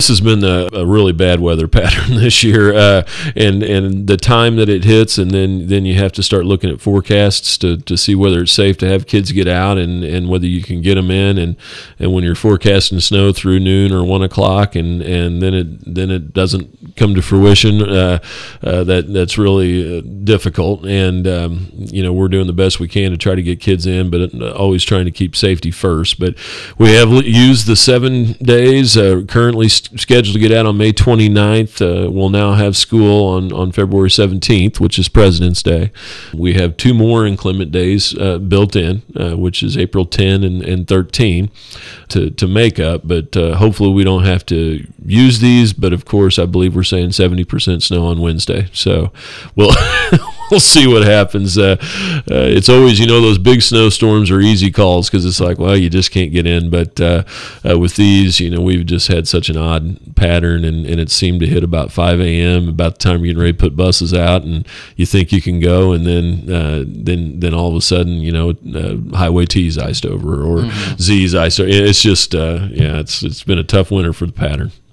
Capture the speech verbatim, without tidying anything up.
This has been a, a really bad weather pattern this year, uh, and and the time that it hits, and then, then you have to start looking at forecasts to, to see whether it's safe to have kids get out, and, and whether you can get them in, and, and when you're forecasting snow through noon or one o'clock, and, and then it then it doesn't come to fruition, uh, uh, that that's really uh, difficult. And um, you know, we're doing the best we can to try to get kids in, but always trying to keep safety first. But we have used the seven days uh, currently scheduled to get out on May twenty-ninth. Uh, we'll now have school on, on February seventeenth, which is President's Day. We have two more inclement days uh, built in, uh, which is April tenth and, and thirteen to, to make up. But uh, hopefully we don't have to use these. But of course, I believe we're saying seventy percent snow on Wednesday. So we'll we'll see what happens. Uh, uh, it's always, you know, those big snowstorms are easy calls because it's like, well, you just can't get in. But uh, uh, with these, you know, we've just had such an odd pattern, and, and it seemed to hit about five a.m. about the time you're getting ready to put buses out, and you think you can go, and then uh, then then all of a sudden, you know, uh, Highway T's iced over, or mm-hmm. Z's iced over. It's just, uh, yeah, it's it's been a tough winter for the pattern.